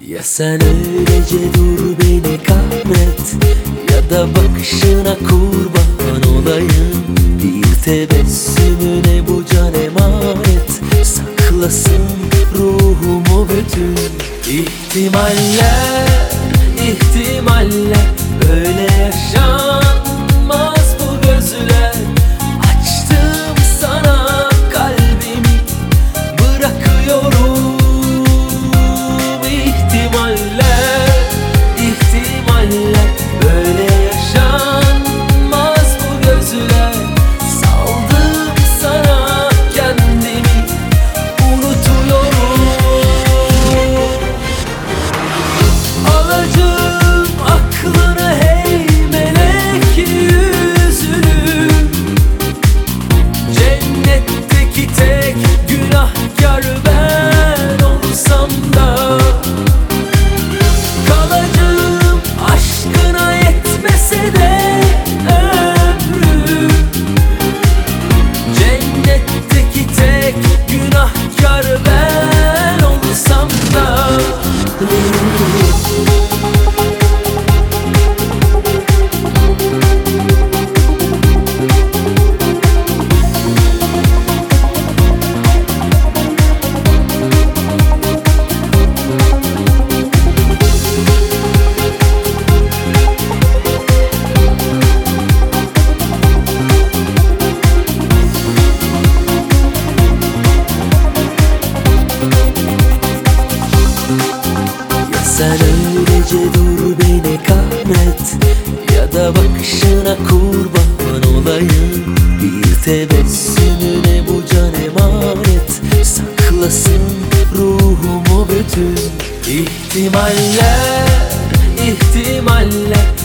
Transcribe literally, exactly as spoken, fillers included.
Ya sen öylece dur beni kahret, ya da bakışına kurban olayım. Bir tebessümüne bu can emanet, saklasın ruhumu bütün ihtimaller, ihtimaller. Böyle yaşanmaz bu gözler. Açtım sana kalbimi, bırakıyorum. İhtimaller, ihtimaller. Böyle yaşanmaz bu gözler. Saldım sana kendimi, unutuyorum. Alacağım aklını, hey melek yüzünü. Cennetteki tek günahkar ben olsam da, kalacağım aşkına yetmese de ömrüm. Cennetteki tek günahkar ben olsam da. Sen öylece dur beni kahret, ya da bakışına kurban olayım. Bir tebessümüne bu can emanet, saklasın ruhumu bütün ihtimaller, ihtimaller.